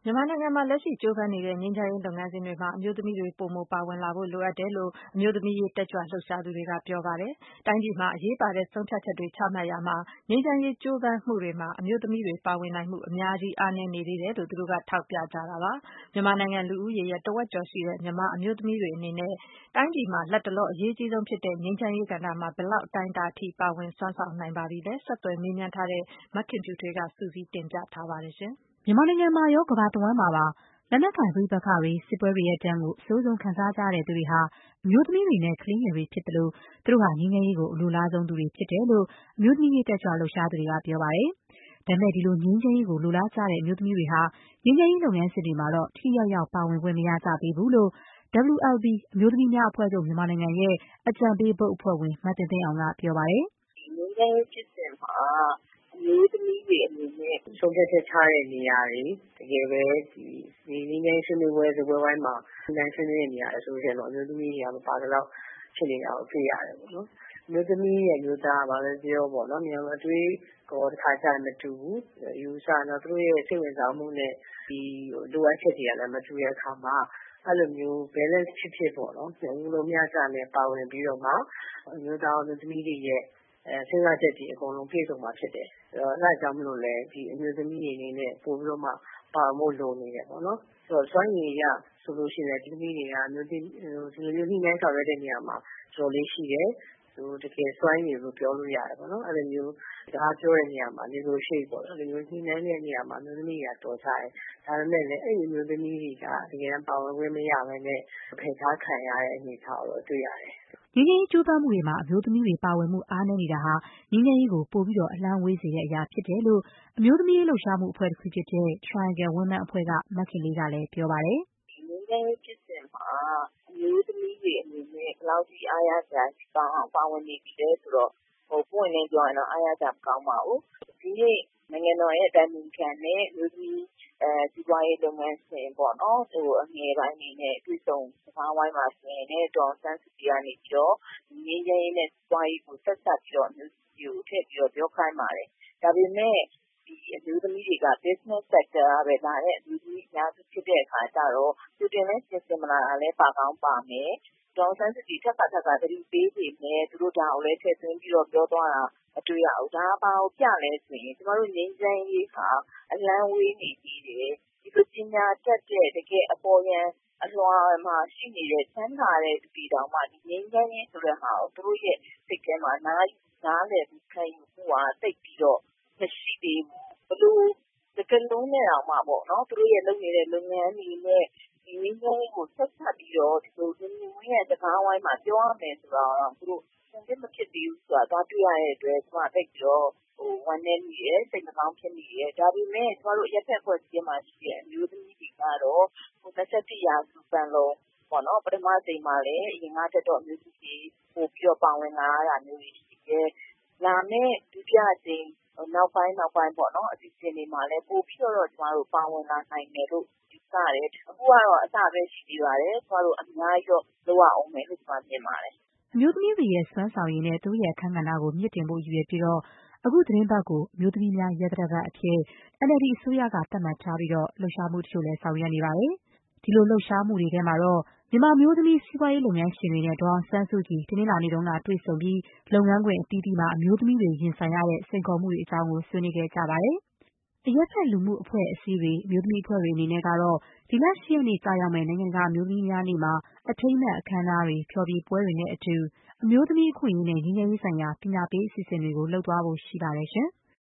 မြန်မာနိုင်ငံမှာလက်ရှိကြိုးပမ်းနေတဲ့ငြိမ်းချမ်းရေးလုပ်ငန်းစဉ်တွေမှာအမျိုးသမီးတွေပိုမိုပါဝင်လာဖို့လိုအပ်တယ်လို့အမျိုးသမီးရေးတက်ကြွလှုပ်ရှားသူတွေကပြောပါတယ်။တိုင်းပြည်မှာအရေးပါတဲ့ဆုံးဖြတ်ချက်တွေချမှတ်ရာမှာငြိမ်းချမ်းရေးကြိုးပမ်းမှုတွေမှာအမျိုးသမီးတွေပါဝင်နိုင်မှုအများကြီးအားနည်းနေသေးတယ်လို့သူတို့ကထောက်ပြကြတာပါ။မြန်မာနိုင်ငံလူဦးရေရဲ့တဝက်ကျော်ရှိတဲ့မြန်မာအမျိုးသမီးတွေအနေနဲ့တိုင်းပြည်မှာလက်တလောအရေးကြီးဆုံးဖြစ်တဲ့ငြိမ်းချမ်းရေးကဏ္ဍမှာဘယ်လောက်အတိုင်းအတာအထိပါဝင်စွမ်းဆောင်နိုင်ပါပြီလဲ။ဆက်သွယ်မေးမြန်းထားတဲ့မခင်ဖြူထွေးကစုစည်းတင်ပြထားပါတယ်ရှင်။မြန်မာနိုင်ငံမှာရောကမ္ဘာတဝန်းမှာပါလက်နက်ကိုင်ပဋိပက္ခတွေစစ်ပွဲတွေရဲ့ဒဏ်ကိုအဆိုးဆုံးခံစားကြရတဲ့သူတွေဟာအမျိုးသမီးတွေနဲ့ကလေးငယ်တွေဖြစ်တယ်လို့သူတို့ဟာငြိမ်းချမ်းရေးကိုအလိုလားဆုံးသူတွေဖြစ်တယ်လို့အမျိုးသမီးရေးတက်ကြွလှုပ်ရှားသူတွေကပြောပါတယ်။ဒါပေမဲ့ဒီလိုငြိမ်းချမ်းရေးကိုလိုလားကြတဲ့အမျိုးသမီးတွေဟာငြိမ်းချမ်းရေးလုပ်ငန်းစဉ်တွေမှာတော့ထိရောက်ရောက်ပါဝင်ခွင့်မရကြသေးဘူးလို့ WLB အမျိုးသမီးများအဖွဲ့ချုပ်မြန်မာနိုင်ငံရဲ့အကြံပေးဘုတ်အဖွဲ့ဝင်မတင်သိန်းအောင်ကပြောပါတယ်။ငြိမ်းချမ်းရေးဖြစ်စဉ်မှာအမျိုးသမီးတွေအနေနဲ့ဆုံးဖြတ်ချက်ချတဲ့နေရာတွေတကယ်ပဲဒီငြိမ်းချမ်းရေးဆွေးနွေးပွဲစပွဲဝိုင်းမှာနိုင်ဆွေးနွေးတဲ့နေရာဆိုရင်တော့အမျိုးသမီးတွေကမပါတော့ဖြစ်နေတာကိုတွေ့ရတယ်ပေါ့နော်။အမျိုးသမီးရဲ့မျိုးသားကဘာပဲပြောပေါ့နော်မြန်မာအတွေးကိုတစ်ခါကျရင်မတူဘူး။ယူဆတော့သူတို့ရဲ့စိတ်ဝင်စားမှုနဲ့ဒီလိုအပ်ချက်တွေကလည်းမတူတဲ့အခါမှာအဲ့လိုမျိုး balance ဖြစ်ပေါ့နော်။ဘုလိုမျှကြနဲ့ပါဝင်ပြီးတော့မှအမျိုးသားအမျိုးသမီးတွေရဲ့စဉ်းစားချက်တွေအကုန်လုံးပြည့်စုံမှာဖြစ်တယ်။အဲဒါကြောင့်မလို့လဲဒီအမျိုးသမီးတွေအနေနဲ့ပို့ပြီးတော့မှပါဖို့လိုနေတယ်ပေါ့နော်။ဆိုတော့စွမ်းရည်ရဆိုလို့ရှိရင်ဒီသမီးတွေကအမျိုးသမီးဒီလိုမျိုးနှိမ့်နှင်းဆောင်ရွက်တဲ့နေရာမှာတော်လေးရှိတယ်။တကယ်စွမ်းရည်လို့ပြောလို့ရတယ်ပေါ့နော်။အဲ့လိုမျိုးဒါပြောတဲ့နေရာမှာ negotiate ပေါ့နော်။ဒီလိုနှိမ့်နှင်းတဲ့နေရာမှာအမျိုးသမီးတွေကတော်ကြတယ်။ဒါပေမဲ့လည်းအဲ့ဒီအမျိုးသမီးတွေကတကယ်ပါဝင်ခွင့်မရဘဲနဲ့ဖယ်ရှားခံရတဲ့အနေအထားကိုတွေ့ရတယ်။ငြိမ်းချမ်းရေးကြိုးပမ်းမှုတွေမှာအမျိုးသမီးတွေပါဝင်မှုအားနည်းနေတာဟာငြိမ်းချမ်းရေးကိုပိုပြီးအလှမ်းဝေးစေတဲ့အရာဖြစ်တယ်လို့အမျိုးသမီးရေးလှုပ်ရှားမှုအဖွဲ့တစ်ခုဖြစ်တဲ့ Triangle Women အဖွဲ့ကမခင်လေးကလည်းပြောပါတယ်။ငြိမ်းချမ်းရေးဖြစ်စဉ်မှာအမျိုးသမီးတွေအနေနဲ့ဘယ်လောက်ထိအားရစရာကောင်းအောင်ပါဝင်နေပြီလဲဆိုတော့ပွင့်လင်းပြောရင်တော့အားရစရာမကောင်းပါဘူး။ဒီနေ့နိုင်ငံတော်ရဲ့တာဝန်ခံနဲ့အမျိုးသမီးစီးပွားရေးလုပ်ငန်းရှင်ပေါ့နော်အငယ်ပိုင်းအနေနဲ့တွေ့ဆုံစကားဝိုင်းမှာဆိုရင်လည်းဒေါ်စန်းစုကြည်ကနေပြီးတော့ငြိမ်းချမ်းရေးနဲ့စီးပွားရေးကိုဆက်ဆက်ပြီးတော့အမျိုးသမီးကိုထည့်ပြီးတော့ပြောခိုင်းပါတယ်။ဒါပေမဲ့ဒီအမျိုးသမီးတွေက business sector ကပဲလာတဲ့အမျိုးသမီးအများစုဖြစ်တဲ့အခါကျတော့သူတင်လဲပြင်ဆင်မလာတာလဲပါကောင်းပါမယ်။ဒေါ်စန်းစုကြည်ထပ်ခါသတိပေးနေမယ်သူတို့ဒါကိုလည်းထည့်သွင်းပြီးတော့ပြောသွားတာမတွေ့ရဘူး။ဒါဘာကိုပြလဲဆိုရင်ကျမတို့ငြိမ်းချမ်းရေးဟာအလန်းဝေးနေသေးတယ်။ဒီလိုပညာတတ်တဲ့တကယ်အပေါ်ယံအလွှာမှာရှိနေတဲ့ချမ်းသာတဲ့သူတွေတောင်မှဒီငြိမ်းချမ်းရေးဆိုတဲ့ဟာကိုသူတို့ရဲ့စိတ်ထဲမှာနားလည်ပြီးခံယူမှုဟာတိတ်ပြီးတော့မရှိသေးဘူး။ဘယ်လိုစကလုံးနဲ့တောင်မှပေါ့နော်သူတို့ရဲ့လုပ်နေတဲ့လုပ်ငန်းတွေနဲ့ဒီငြိမ်းချမ်းရေးကိုဆက်ဆက်ပြီးတော့ဒီလိုလူမျိုးရဲ့စကားဝိုင်းမှာပြောရမယ်ဆိုတော့သူတို့သင်မဖြစ်သေးဘူးဆိုတာသွားတွေ့ရတဲ့အတွက်ကျမတိတ်ပြီးတော့ဝမ်းနည်းမိတယ်စိတ်မကောင်းဖြစ်မိတယ်။ဒါပေမဲ့ကျမတို့ရက်ဖက်ဖွဲ့စည်းမှာရှိတဲ့အမျိုးသမီးတွေကတော့21ရာစုပန်လုံးပေါ့နော်ပထမချိန်မှာလည်းအရင်ကတက်တော့အမျိုးသမီးတွေပို့ပြီးတော့ပါဝင်လာတာမျိုးတွေရှိတယ်။လာမယ့်ဒုတိယချိန်နောက်ပိုင်းပေါ့နော်အစီအစဉ်တွေမှာလည်းပို့ပြီးတော့ကျမတို့ပါဝင်လာနိုင်တယ်လို့ယူဆတယ်။အခုကတော့အစပဲရှိသေးပါတယ်။ကျမတို့အများကြီးတော့လုပ်ရအောင်မယ်လို့ကျမမြင်ပါတယ်။အမျိုးသမီးတွေရဲ့စွမ်းဆောင်ရည်နဲ့သူတို့ရဲ့အခန်းကဏ္ဍကိုမြင့်တင်ဖို့ရည်ရွယ်ပြီးအခုသီတင်းပတ်ကိုအမျိုးသမီးများရက်သတ္တပတ်အဖြစ် NLD အစိုးရကသတ်မှတ်ထားပြီးလှုပ်ရှားမှုတချို့လည်းဆောင်ရွက်နေပါတယ်။ဒီလိုလှုပ်ရှားမှုတွေထဲမှာတော့မြန်မာအမျိုးသမီးစီးပွားရေးလုပ်ငန်းရှင်တွေနဲ့ဒေါ်အောင်ဆန်းစုကြည်တနင်္လာနေ့တုန်းကတွေ့ဆုံပြီးလုပ်ငန်းခွင်အသီးသီးမှာအမျိုးသမီးတွေရင်ဆိုင်ရတဲ့စိန်ခေါ်မှုတွေအကြောင်းကိုဆွေးနွေးခဲ့ကြပါတယ်။အရပ်ဖက်လူမှုအဖွဲ့အစည်းတွေအမျိုးသမီးအဖွဲ့တွေအနေနဲ့ကတော့ဒီလ 8 ရက်နေ့ကျရောက်မယ့်နိုင်ငံတကာအမျိုးသမီးများနေ့မှာအထိမ်းအမှတ်အခမ်းအနားတွေဖျော်ဖြေပွဲတွေနဲ့အတူအမျိုးသမီးအခွင့်အရေးနဲ့ငြိမ်းချမ်းရေးဆိုင်ရာပညာပေးအစီအစဉ်တွေကိုလုပ်သွားဖို့ရှိပါတယ်ရှင်။